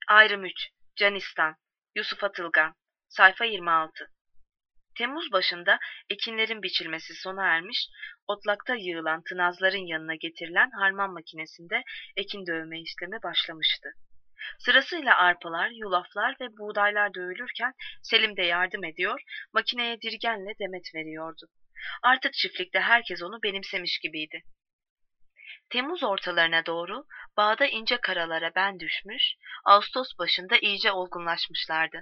Ayrım 3. Canistan. Yusuf Atılgan. Sayfa 26. Temmuz başında ekinlerin biçilmesi sona ermiş, otlakta yığılan tınazların yanına getirilen harman makinesinde ekin dövme işlemi başlamıştı. Sırasıyla arpalar, yulaflar ve buğdaylar dövülürken Selim de yardım ediyor, makineye dirgenle demet veriyordu. Artık çiftlikte herkes onu benimsemiş gibiydi. Temmuz ortalarına doğru bağda ince karalara ben düşmüş, Ağustos başında iyice olgunlaşmışlardı.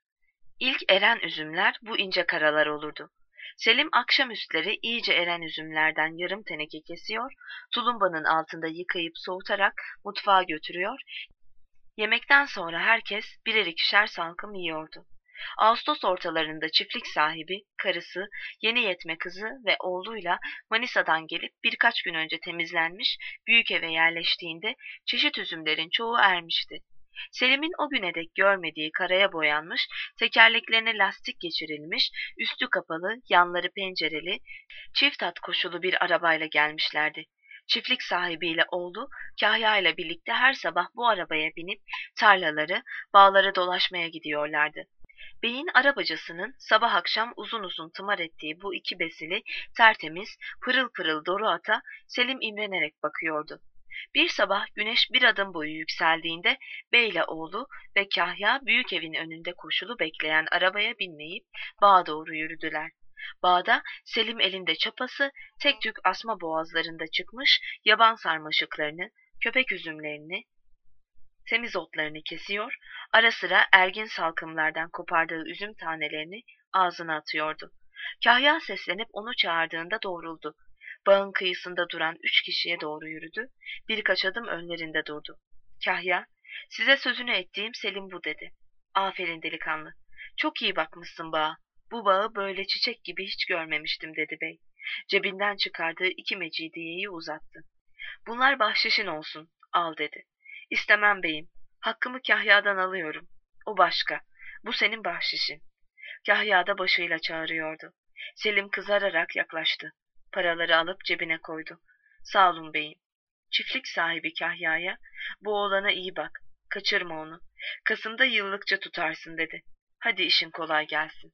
İlk eren üzümler bu ince karalar olurdu. Selim akşamüstleri iyice eren üzümlerden yarım teneke kesiyor, tulumbanın altında yıkayıp soğutarak mutfağa götürüyor, yemekten sonra herkes birer ikişer salkım yiyordu. Ağustos ortalarında çiftlik sahibi, karısı, yeni yetme kızı ve oğluyla Manisa'dan gelip birkaç gün önce temizlenmiş büyük eve yerleştiğinde çeşit üzümlerin çoğu ermişti. Selim'in o güne dek görmediği karaya boyanmış, tekerleklerine lastik geçirilmiş, üstü kapalı, yanları pencereli, çift at koşulu bir arabayla gelmişlerdi. Çiftlik sahibiyle oğlu Kahya ile birlikte her sabah bu arabaya binip tarlaları, bağları dolaşmaya gidiyorlardı. Beyin arabacısının sabah akşam uzun uzun tımar ettiği bu iki besili, tertemiz, pırıl pırıl Doru ata Selim imrenerek bakıyordu. Bir sabah güneş bir adım boyu yükseldiğinde beyle oğlu ve Kahya büyük evin önünde koşulu bekleyen arabaya binmeyip bağa doğru yürüdüler. Bağda Selim elinde çapası, tek tük asma boğazlarında çıkmış yaban sarmaşıklarını, köpek üzümlerini, semizotlarını kesiyor, ara sıra ergin salkımlardan kopardığı üzüm tanelerini ağzına atıyordu. Kahya seslenip onu çağırdığında doğruldu. Bağın kıyısında duran 3 kişiye doğru yürüdü, birkaç adım önlerinde durdu. Kahya, size sözünü ettiğim Selim bu dedi. Aferin delikanlı, çok iyi bakmışsın bağa. Bu bağı böyle çiçek gibi hiç görmemiştim dedi bey. Cebinden çıkardığı 2 mecidiyeyi uzattı. Bunlar bahşişin olsun, al dedi. İstemem beyim, hakkımı Kahya'dan alıyorum. O başka, bu senin bahşişin. Kahya da başıyla çağırıyordu. Selim kızararak yaklaştı. Paraları alıp cebine koydu. Sağ olun beyim. Çiftlik sahibi Kahya'ya, bu oğlana iyi bak, kaçırma onu. Kasım'da yıllıkça tutarsın dedi. Hadi işin kolay gelsin.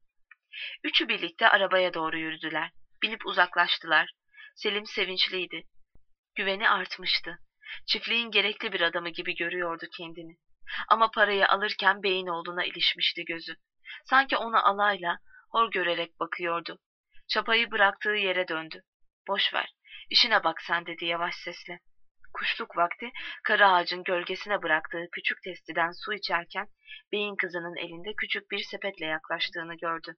Üçü birlikte arabaya doğru yürüdüler. Binip uzaklaştılar. Selim sevinçliydi. Güveni artmıştı. Çiftliğin gerekli bir adamı gibi görüyordu kendini. Ama parayı alırken beyin oğluna ilişmişti gözü. Sanki ona alayla, hor görerek bakıyordu. Çapayı bıraktığı yere döndü. Boş ver, işine bak sen dedi yavaş sesle. Kuşluk vakti kara ağacın gölgesine bıraktığı küçük testiden su içerken beyin kızının elinde küçük bir sepetle yaklaştığını gördü.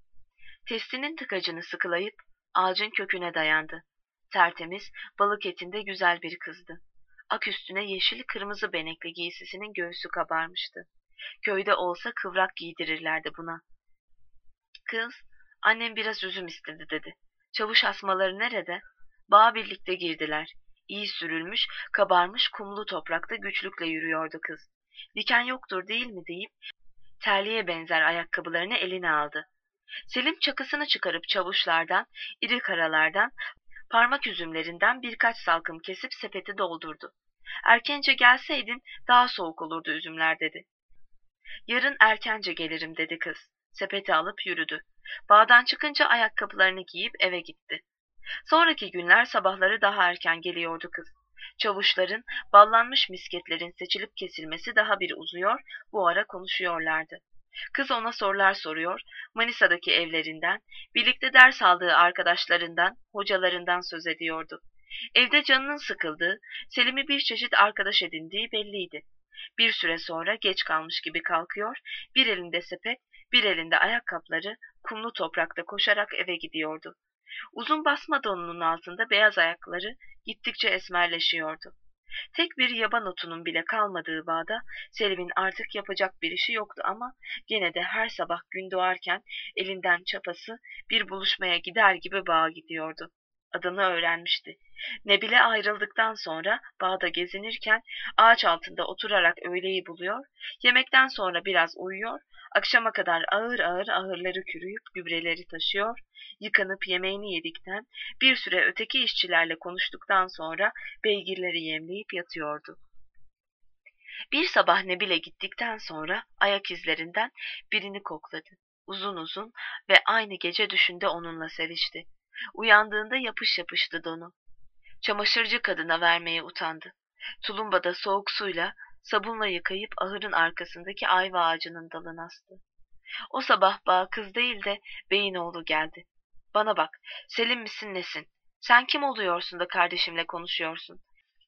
Testinin tıkacını sıkılayıp ağacın köküne dayandı. Tertemiz, balık etinde güzel bir kızdı. Ak üstüne yeşil kırmızı benekli giysisinin göğsü kabarmıştı. Köyde olsa kıvrak giydirirlerdi buna. Kız, annem biraz üzüm istedi dedi. Çavuş asmaları nerede? Bağa birlikte girdiler. İyi sürülmüş, kabarmış kumlu toprakta güçlükle yürüyordu kız. Diken yoktur değil mi deyip terliğe benzer ayakkabılarını eline aldı. Selim çakısını çıkarıp çavuşlardan, iri karalardan, parmak üzümlerinden birkaç salkım kesip sepeti doldurdu. Erkence gelseydin daha soğuk olurdu üzümler dedi. Yarın erkence gelirim dedi kız. Sepeti alıp yürüdü. Bağdan çıkınca ayakkabılarını giyip eve gitti. Sonraki günler sabahları daha erken geliyordu kız. Çavuşların, ballanmış misketlerin seçilip kesilmesi daha bir uzuyor, bu ara konuşuyorlardı. Kız ona sorular soruyor, Manisa'daki evlerinden, birlikte ders aldığı arkadaşlarından, hocalarından söz ediyordu. Evde canının sıkıldığı, Selim'i bir çeşit arkadaş edindiği belliydi. Bir süre sonra geç kalmış gibi kalkıyor, bir elinde sepet, bir elinde ayakkabıları, kumlu toprakta koşarak eve gidiyordu. Uzun basma donunun altında beyaz ayakları gittikçe esmerleşiyordu. Tek bir yaban otunun bile kalmadığı bağda Selim'in artık yapacak bir işi yoktu ama gene de her sabah gün doğarken elinden çapası bir buluşmaya gider gibi bağa gidiyordu. Adını öğrenmişti. Nebile ayrıldıktan sonra bağda gezinirken ağaç altında oturarak öğleyi buluyor, yemekten sonra biraz uyuyor, akşama kadar ağır ağır ahırları kürüyüp gübreleri taşıyor, yıkanıp yemeğini yedikten bir süre öteki işçilerle konuştuktan sonra beygirleri yemleyip yatıyordu. Bir sabah Nebile gittikten sonra ayak izlerinden birini kokladı. Uzun uzun ve aynı gece düşünde onunla sevişti. Uyandığında yapış yapıştı donu. Çamaşırcı kadına vermeye utandı. Tulumbada soğuk suyla, sabunla yıkayıp ahırın arkasındaki ayva ağacının dalına astı. O sabah bağa kız değil de beyin oğlu geldi. Bana bak, Selim misin nesin? Sen kim oluyorsun da kardeşimle konuşuyorsun?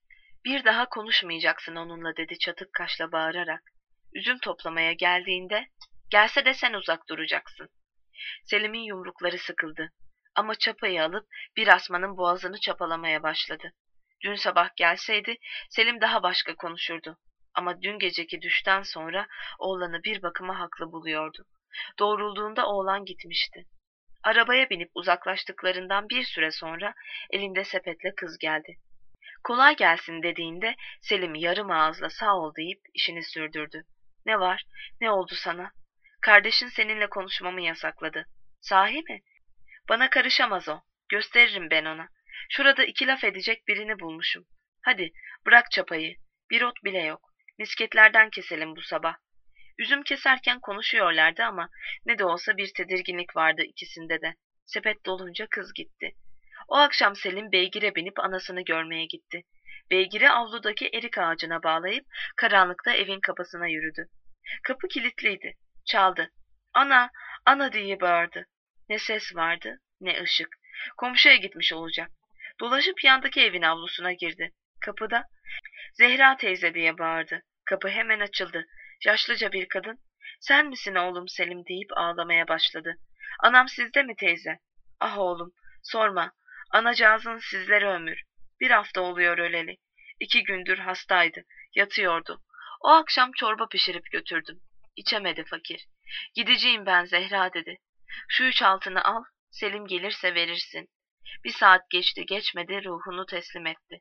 Bir daha konuşmayacaksın onunla dedi çatık kaşla bağırarak. Üzüm toplamaya geldiğinde, gelse de sen uzak duracaksın. Selim'in yumrukları sıkıldı. Ama çapayı alıp bir asmanın boğazını çapalamaya başladı. Dün sabah gelseydi Selim daha başka konuşurdu. Ama dün geceki düşten sonra oğlanı bir bakıma haklı buluyordu. Doğrulduğunda oğlan gitmişti. Arabaya binip uzaklaştıklarından bir süre sonra elinde sepetle kız geldi. Kolay gelsin dediğinde Selim yarım ağızla sağ ol deyip işini sürdürdü. Ne var? Ne oldu sana? Kardeşin seninle konuşmamı yasakladı. Sahi mi? Bana karışamaz o. Gösteririm ben ona. Şurada iki laf edecek birini bulmuşum. Hadi bırak çapayı. Bir ot bile yok. Misketlerden keselim bu sabah. Üzüm keserken konuşuyorlardı ama ne de olsa bir tedirginlik vardı ikisinde de. Sepet dolunca kız gitti. O akşam Selim beygire binip anasını görmeye gitti. Beygiri avludaki erik ağacına bağlayıp karanlıkta evin kapısına yürüdü. Kapı kilitliydi. Çaldı. Ana, ana diye bağırdı. Ne ses vardı, ne ışık. Komşuya gitmiş olacak. Dolaşıp yandaki evin avlusuna girdi. Kapıda Zehra teyze diye bağırdı. Kapı hemen açıldı. Yaşlıca bir kadın, sen misin oğlum Selim deyip ağlamaya başladı. Anam sizde mi teyze? Ah oğlum, sorma. Anacığızın sizlere ömür. Bir hafta oluyor öleli. 2 gündür hastaydı, yatıyordu. O akşam çorba pişirip götürdüm. İçemedi fakir. Gideceğim ben Zehra dedi. Şu 3 altını al, Selim gelirse verirsin. 1 saat geçti geçmedi ruhunu teslim etti.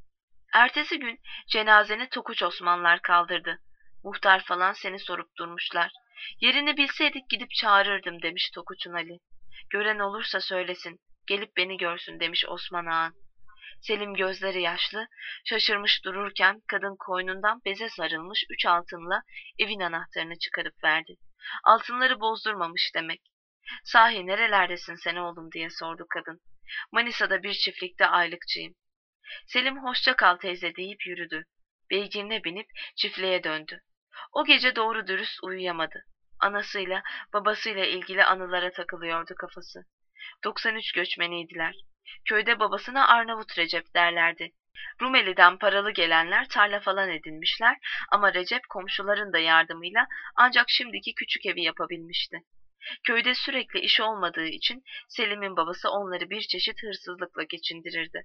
Ertesi gün cenazeni Tokuç Osmanlar kaldırdı. Muhtar falan seni sorup durmuşlar. Yerini bilseydik gidip çağırırdım demiş Tokuç'un Ali. Gören olursa söylesin, gelip beni görsün demiş Osman Ağan. Selim gözleri yaşlı, şaşırmış dururken kadın koynundan beze sarılmış 3 altınla evin anahtarını çıkarıp verdi. Altınları bozdurmamış demek. Sahi nerelerdesin sen oğlum diye sordu kadın. Manisa'da bir çiftlikte aylıkçıyım. Selim hoşça kal teyze deyip yürüdü. Beygirine binip çiftliğe döndü. O gece doğru dürüst uyuyamadı. Anasıyla, babasıyla ilgili anılara takılıyordu kafası. 93 göçmeniydiler. Köyde babasına Arnavut Recep derlerdi. Rumeli'den paralı gelenler tarla falan edinmişler ama Recep komşuların da yardımıyla ancak şimdiki küçük evi yapabilmişti. Köyde sürekli iş olmadığı için Selim'in babası onları bir çeşit hırsızlıkla geçindirirdi.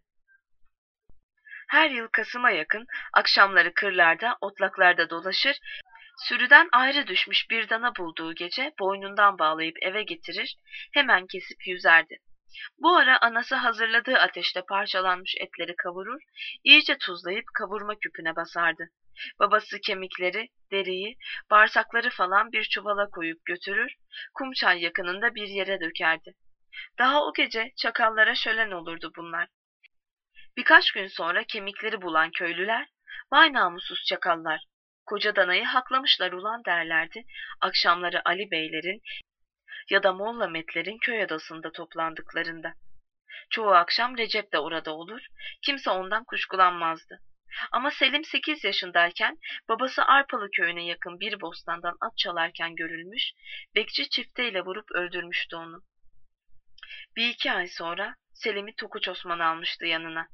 Her yıl Kasım'a yakın akşamları kırlarda, otlaklarda dolaşır, sürüden ayrı düşmüş bir dana bulduğu gece boynundan bağlayıp eve getirir, hemen kesip yüzerdi. Bu ara anası hazırladığı ateşte parçalanmış etleri kavurur, iyice tuzlayıp kavurma küpüne basardı. Babası kemikleri, deriyi, bağırsakları falan bir çuvala koyup götürür, Kumçay yakınında bir yere dökerdi. Daha o gece çakallara şölen olurdu bunlar. Birkaç gün sonra kemikleri bulan köylüler, vay namussuz çakallar, koca danayı haklamışlar ulan derlerdi, akşamları Ali Beylerin ya da Molla Metlerin köy adasında toplandıklarında. Çoğu akşam Recep de orada olur, kimse ondan kuşkulanmazdı. Ama Selim 8 yaşındayken babası Arpalı köyüne yakın bir bostandan at çalarken görülmüş, bekçi çifteyle vurup öldürmüştü onu. 1-2 ay sonra Selim'i Tokuç Osman almıştı yanına.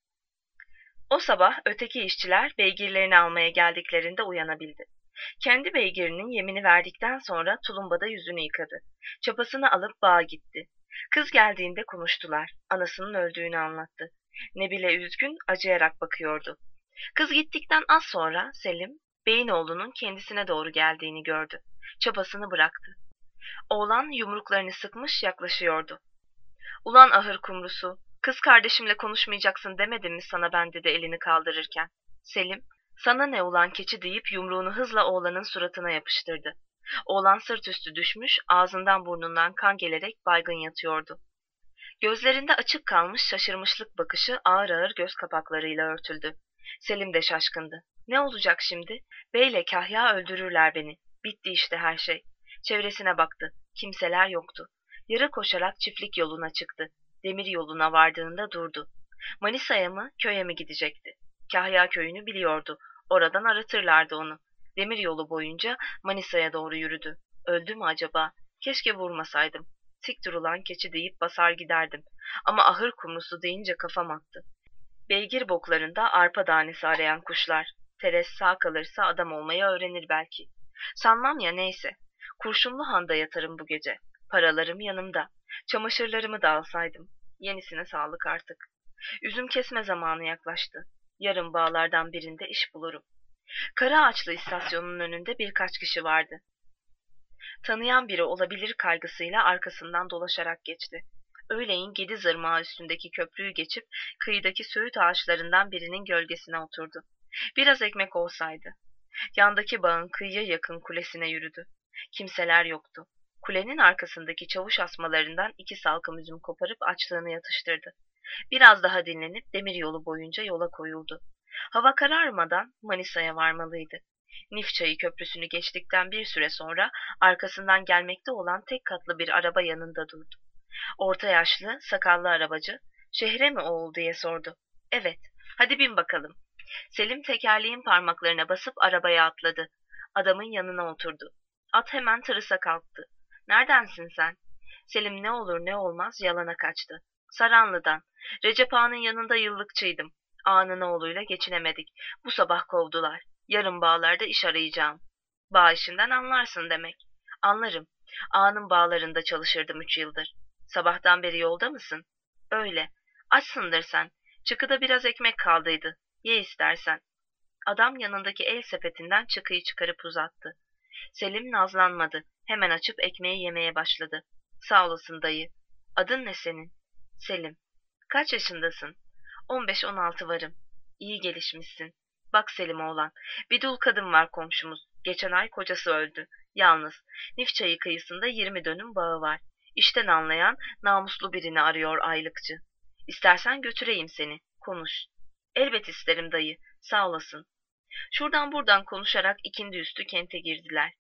O sabah öteki işçiler beygirlerini almaya geldiklerinde uyanabildi. Kendi beygirinin yemini verdikten sonra tulumbada yüzünü yıkadı. Çapasını alıp bağa gitti. Kız geldiğinde konuştular. Anasının öldüğünü anlattı. Nebile üzgün, acıyarak bakıyordu. Kız gittikten az sonra Selim, Beyinoğlu'nun kendisine doğru geldiğini gördü. Çapasını bıraktı. Oğlan yumruklarını sıkmış yaklaşıyordu. Ulan ahır kumrusu, kız kardeşimle konuşmayacaksın demedim mi sana ben dedi elini kaldırırken. Selim, sana ne ulan keçi deyip yumruğunu hızla oğlanın suratına yapıştırdı. Oğlan sırt üstü düşmüş, ağzından burnundan kan gelerek baygın yatıyordu. Gözlerinde açık kalmış şaşırmışlık bakışı ağır ağır göz kapaklarıyla örtüldü. Selim de şaşkındı. Ne olacak şimdi? Beyle Kahya öldürürler beni. Bitti işte her şey. Çevresine baktı. Kimseler yoktu. Yarı koşarak çiftlik yoluna çıktı. Demir yoluna vardığında durdu. Manisa'ya mı, köye mi gidecekti? Kahya köyünü biliyordu. Oradan aratırlardı onu. Demir yolu boyunca Manisa'ya doğru yürüdü. Öldü mü acaba? Keşke vurmasaydım. Tik durulan keçi deyip basar giderdim. Ama ahır kumrusu deyince kafam attı. Beygir boklarında arpa tanesi arayan kuşlar. Teres sağ kalırsa adam olmayı öğrenir belki. Sanmam ya, neyse. Kurşunlu Han'da yatarım bu gece. Paralarım yanımda. Çamaşırlarımı da alsaydım. Yenisine sağlık artık. Üzüm kesme zamanı yaklaştı. Yarın bağlardan birinde iş bulurum. Karaağaçlı istasyonunun önünde birkaç kişi vardı. Tanıyan biri olabilir kaygısıyla arkasından dolaşarak geçti. Öğleyin Gediz Irmağı üstündeki köprüyü geçip kıyıdaki söğüt ağaçlarından birinin gölgesine oturdu. Biraz ekmek olsaydı. Yandaki bağın kıyıya yakın kulesine yürüdü. Kimseler yoktu. Kulenin arkasındaki çavuş asmalarından 2 salkım üzüm koparıp açlığını yatıştırdı. Biraz daha dinlenip demir yolu boyunca yola koyuldu. Hava kararmadan Manisa'ya varmalıydı. Nifçayı köprüsünü geçtikten bir süre sonra arkasından gelmekte olan tek katlı bir araba yanında durdu. Orta yaşlı, sakallı arabacı, "Şehre mi oğul?" diye sordu. "Evet, hadi bin bakalım." Selim tekerleğin parmaklarına basıp arabaya atladı. Adamın yanına oturdu. At hemen tırısa kalktı. "Neredensin sen?" Selim ne olur ne olmaz yalana kaçtı. "Saranlı'dan. Recep Ağa'nın yanında yıllıkçıydım. Ağa'nın oğluyla geçinemedik. Bu sabah kovdular. Yarın bağlarda iş arayacağım." "Bağ işinden anlarsın demek." "Anlarım. Ağa'nın bağlarında çalışırdım 3 yıldır." "Sabahtan beri yolda mısın?" "Öyle. Açsındır sen. Çıkıda biraz ekmek kaldıydı. Ye istersen." Adam yanındaki el sepetinden çıkıyı çıkarıp uzattı. Selim nazlanmadı. Hemen açıp ekmeği yemeye başladı. "Sağ olasın dayı." "Adın ne senin?" "Selim." "Kaç yaşındasın?" 15-16 varım." "İyi gelişmişsin." "Bak Selim oğlan, bir dul kadın var komşumuz. Geçen ay kocası öldü. Yalnız. Nifçayı kıyısında 20 dönüm bağı var. İşten anlayan, namuslu birini arıyor aylıkçı. İstersen götüreyim seni. Konuş." "Elbet isterim dayı. Sağ olasın." Şuradan buradan konuşarak ikindi üstü kente girdiler.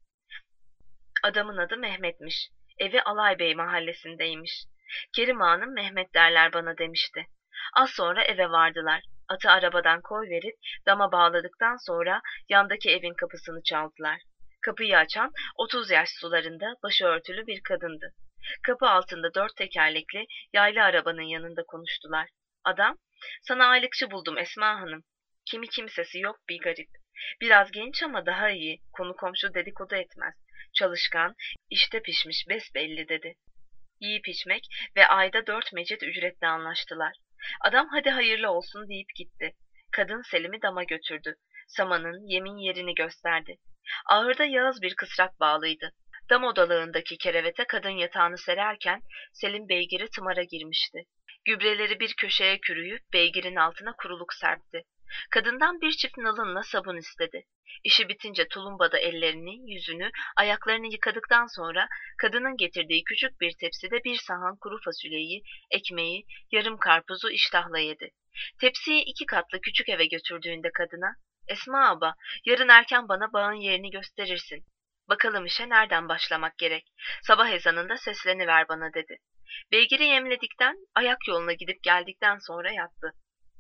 Adamın adı Mehmet'miş. Evi Alaybey mahallesindeymiş. "Kerim Ağa'nın Mehmet derler bana," demişti. Az sonra eve vardılar. Atı arabadan koyverip dama bağladıktan sonra yandaki evin kapısını çaldılar. Kapıyı açan 30 yaş sularında başı örtülü bir kadındı. Kapı altında 4 tekerlekli yaylı arabanın yanında konuştular. Adam, "Sana aylıkçı buldum Esma Hanım." Kimi kimsesi yok, bir garip. Biraz genç ama daha iyi, konu komşu dedikodu etmez. Çalışkan, işte pişmiş besbelli dedi. Yiyip içmek ve ayda 4 mecit ücretle anlaştılar. Adam hadi hayırlı olsun deyip gitti. Kadın Selim'i dama götürdü. Samanın, yemin yerini gösterdi. Ahırda Yağız bir kısrak bağlıydı. Dam odalığındaki kerevete kadın yatağını sererken Selim beygiri tımara girmişti. Gübreleri bir köşeye kürüyüp beygirin altına kuruluk serpti. Kadından bir çift nalınla sabun istedi. İşi bitince tulumbada ellerini, yüzünü, ayaklarını yıkadıktan sonra kadının getirdiği küçük bir tepside bir sahan kuru fasulyeyi, ekmeği, yarım karpuzu iştahla yedi. Tepsiyi 2 katlı küçük eve götürdüğünde kadına, "Esma abla, yarın erken bana bağın yerini gösterirsin. Bakalım işe nereden başlamak gerek. Sabah ezanında sesleniver bana," dedi. Beygiri yemledikten, ayak yoluna gidip geldikten sonra yattı.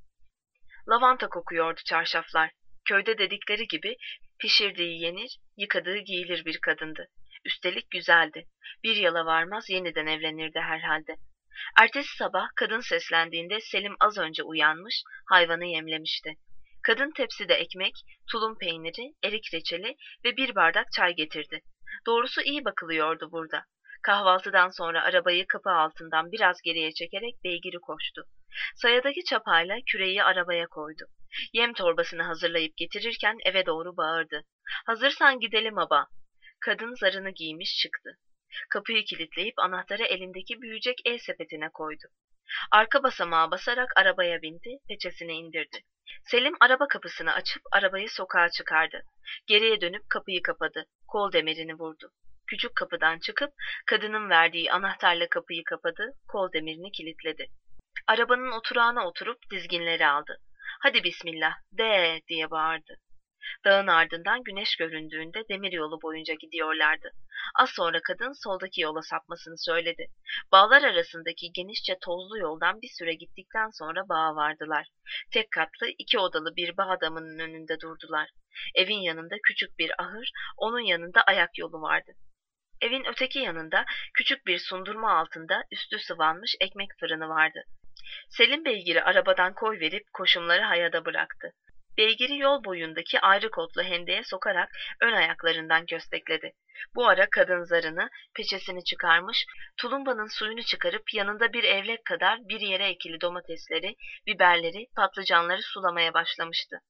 Lavanta kokuyordu çarşaflar. Köyde dedikleri gibi pişirdiği yenir, yıkadığı giyilir bir kadındı. Üstelik güzeldi. Bir yala varmaz yeniden evlenirdi herhalde. Ertesi sabah kadın seslendiğinde Selim az önce uyanmış, hayvanı yemlemişti. Kadın tepside ekmek, tulum peyniri, erik reçeli ve bir bardak çay getirdi. Doğrusu iyi bakılıyordu burada. Kahvaltıdan sonra arabayı kapı altından biraz geriye çekerek beygiri koştu. Sayadaki çapayla küreği arabaya koydu. Yem torbasını hazırlayıp getirirken eve doğru bağırdı. "Hazırsan gidelim aba." Kadın zarını giymiş çıktı. Kapıyı kilitleyip anahtarı elindeki büyüyecek el sepetine koydu. Arka basamağa basarak arabaya bindi, peçesini indirdi. Selim araba kapısını açıp arabayı sokağa çıkardı. Geriye dönüp kapıyı kapadı, kol demirini vurdu. Küçük kapıdan çıkıp kadının verdiği anahtarla kapıyı kapadı, kol demirini kilitledi. Arabanın oturağına oturup dizginleri aldı. "Hadi bismillah, de," diye bağırdı. Dağın ardından güneş göründüğünde demiryolu boyunca gidiyorlardı. Az sonra kadın soldaki yola sapmasını söyledi. Bağlar arasındaki genişçe tozlu yoldan bir süre gittikten sonra bağa vardılar. Tek katlı 2 odalı bir bağ damının önünde durdular. Evin yanında küçük bir ahır, onun yanında ayak yolu vardı. Evin öteki yanında küçük bir sundurma altında üstü sıvanmış ekmek fırını vardı. Selim beygiri arabadan koyverip koşumları hayada bıraktı. Beygiri yol boyundaki ayrı kotlu hendeye sokarak ön ayaklarından köstekledi. Bu ara kadın zarını, peçesini çıkarmış, tulumbanın suyunu çıkarıp yanında bir evlek kadar bir yere ekili domatesleri, biberleri, patlıcanları sulamaya başlamıştı.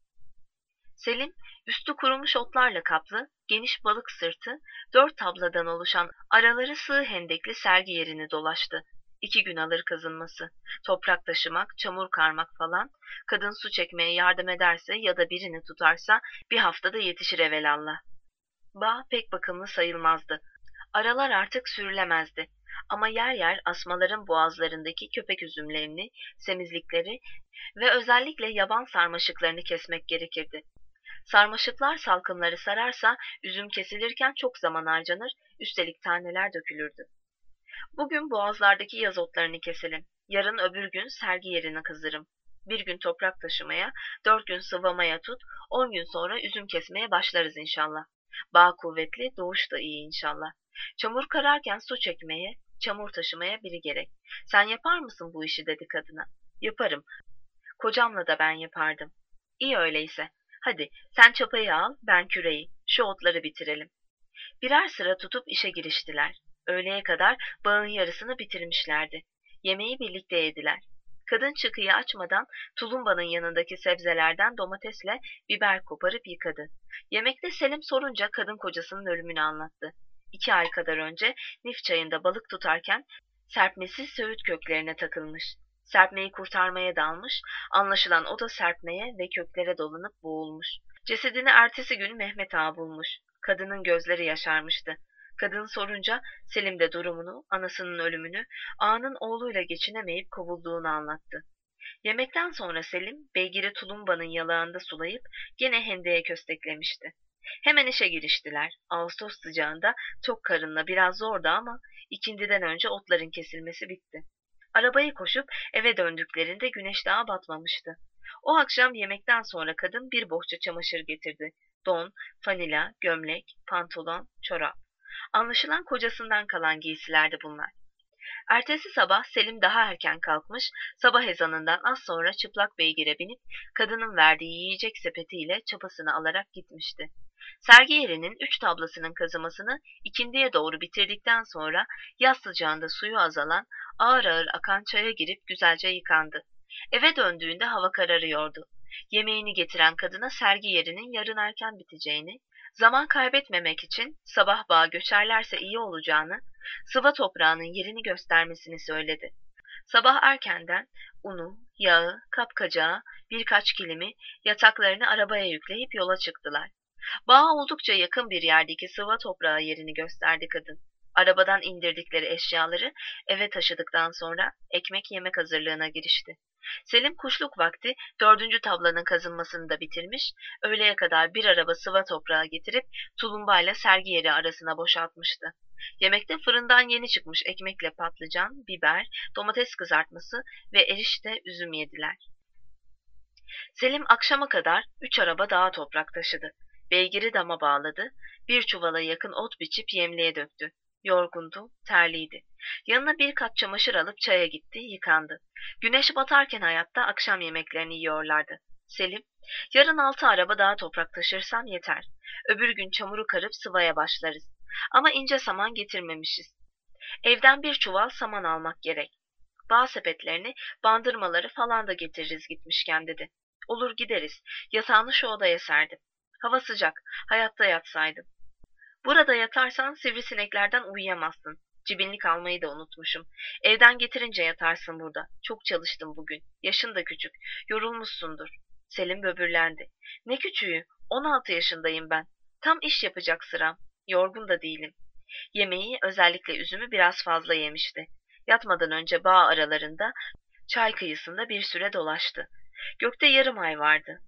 Selim, üstü kurumuş otlarla kaplı, geniş balık sırtı, 4 tabladan oluşan araları sığ hendekli sergi yerini dolaştı. 2 gün alır kazınması, toprak taşımak, çamur karmak falan, kadın su çekmeye yardım ederse ya da birini tutarsa bir haftada yetişir evelallah. Bağ pek bakımlı sayılmazdı. Aralar artık sürülemezdi. Ama yer yer asmaların boğazlarındaki köpek üzümlerini, semizlikleri ve özellikle yaban sarmaşıklarını kesmek gerekirdi. Sarmaşıklar salkımları sararsa üzüm kesilirken çok zaman harcanır, üstelik taneler dökülürdü. Bugün boğazlardaki yaz otlarını keselim. Yarın öbür gün sergi yerini kazırım. Bir gün toprak taşımaya, 4 gün sıvamaya tut, 10 gün sonra üzüm kesmeye başlarız inşallah. Bağ kuvvetli, doğuş da iyi inşallah. Çamur kararken su çekmeye, çamur taşımaya biri gerek. Sen yapar mısın bu işi dedi kadına. Yaparım. Kocamla da ben yapardım. İyi öyleyse. Hadi sen çapayı al, ben küreği. Şu otları bitirelim. Birer sıra tutup işe giriştiler. Öğleye kadar bağın yarısını bitirmişlerdi. Yemeği birlikte yediler. Kadın çıkıyı açmadan tulumbanın yanındaki sebzelerden domatesle biber koparıp yıkadı. Yemekte Selim sorunca kadın kocasının ölümünü anlattı. 2 ay kadar önce Nif çayında balık tutarken serpmesi söğüt köklerine takılmış. Serpmeyi kurtarmaya dalmış, anlaşılan o da serpmeye ve köklere dolanıp boğulmuş. Cesedini ertesi gün Mehmet Ağa bulmuş. Kadının gözleri yaşarmıştı. Kadın sorunca Selim de durumunu, anasının ölümünü, ağanın oğluyla geçinemeyip kovulduğunu anlattı. Yemekten sonra Selim, beygiri tulumbanın yalağında sulayıp gene hendeye kösteklemişti. Hemen işe giriştiler. Ağustos sıcağında tok karınla biraz zordu ama ikindiden önce otların kesilmesi bitti. Arabayı koşup eve döndüklerinde güneş daha batmamıştı. O akşam yemekten sonra kadın bir bohça çamaşır getirdi. Don, fanila, gömlek, pantolon, çorap. Anlaşılan kocasından kalan giysilerdi bunlar. Ertesi sabah Selim daha erken kalkmış, sabah ezanından az sonra çıplak beygire binip kadının verdiği yiyecek sepetiyle çapasını alarak gitmişti. Sergi yerinin 3 tablasının kazımasını ikindiye doğru bitirdikten sonra yaz sıcağında suyu azalan, ağır ağır akan çaya girip güzelce yıkandı. Eve döndüğünde hava kararıyordu. Yemeğini getiren kadına sergi yerinin yarın erken biteceğini, zaman kaybetmemek için sabah bağa göçerlerse iyi olacağını, sıva toprağının yerini göstermesini söyledi. Sabah erkenden unu, yağı, kapkacağı, birkaç kilimi, yataklarını arabaya yükleyip yola çıktılar. Bağa oldukça yakın bir yerdeki sıva toprağı yerini gösterdi kadın. Arabadan indirdikleri eşyaları eve taşıdıktan sonra ekmek yemek hazırlığına girişti. Selim kuşluk vakti 4. tablanın kazınmasını da bitirmiş, öğleye kadar bir araba sıva toprağı getirip tulumbayla sergi yeri arasına boşaltmıştı. Yemekte fırından yeni çıkmış ekmekle patlıcan, biber, domates kızartması ve erişte üzüm yediler. Selim akşama kadar 3 araba daha toprak taşıdı. Beygiri dama bağladı, bir çuvala yakın ot biçip yemliğe döktü. Yorgundu, terliydi. Yanına bir kat çamaşır alıp çaya gitti, yıkandı. Güneş batarken hayatta akşam yemeklerini yiyorlardı. Selim, yarın 6 araba daha toprak taşırsam yeter. Öbür gün çamuru karıp sıvaya başlarız. Ama ince saman getirmemişiz. Evden bir çuval saman almak gerek. Bağ sepetlerini, bandırmaları falan da getiririz gitmişken dedi. Olur gideriz. Yatağını şu odaya serdim. Hava sıcak. Hayatta yatsaydım. Burada yatarsan sivrisineklerden uyuyamazsın. Cibinlik almayı da unutmuşum. Evden getirince yatarsın burada. Çok çalıştım bugün. Yaşın da küçük. Yorulmuşsundur. Selim böbürlendi. Ne küçüğü? 16 yaşındayım ben. Tam iş yapacak sıram. Yorgun da değilim. Yemeği, özellikle üzümü biraz fazla yemişti. Yatmadan önce bağ aralarında, çay kıyısında bir süre dolaştı. Gökte yarım ay vardı.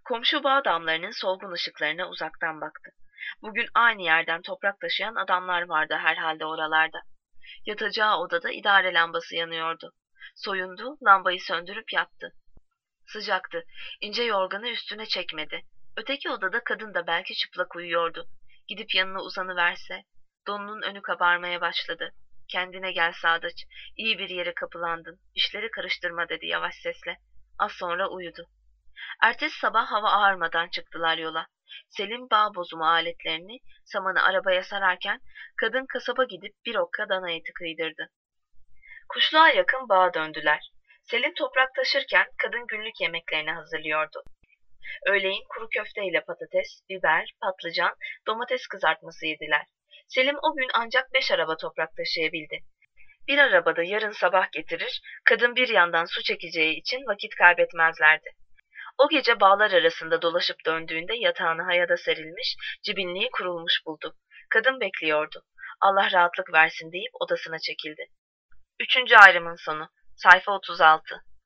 Komşu bağ damlarının solgun ışıklarına uzaktan baktı. Bugün aynı yerden toprak taşıyan adamlar vardı herhalde oralarda. Yatacağı odada idare lambası yanıyordu. Soyundu, lambayı söndürüp yattı. Sıcaktı, ince yorganı üstüne çekmedi. Öteki odada kadın da belki çıplak uyuyordu. Gidip yanına uzanıverse. Donunun önü kabarmaya başladı. Kendine gel Sadıç, iyi bir yere kapılandın, işleri karıştırma dedi yavaş sesle. Az sonra uyudu. Ertesi sabah hava ağarmadan çıktılar yola. Selim bağ bozumu aletlerini, samanı arabaya sararken kadın kasaba gidip bir okka dana eti kıydırdı. Kuşluğa yakın bağa döndüler. Selim toprak taşırken kadın günlük yemeklerini hazırlıyordu. Öğleyin kuru köfteyle patates, biber, patlıcan, domates kızartması yediler. Selim o gün ancak 5 araba toprak taşıyabildi. Bir arabada yarın sabah getirir, kadın bir yandan su çekeceği için vakit kaybetmezlerdi. O gece bağlar arasında dolaşıp döndüğünde yatağını hayada serilmiş, cibinliği kurulmuş buldu. Kadın bekliyordu. Allah rahatlık versin deyip odasına çekildi. Üçüncü ayrımın sonu. Sayfa 36.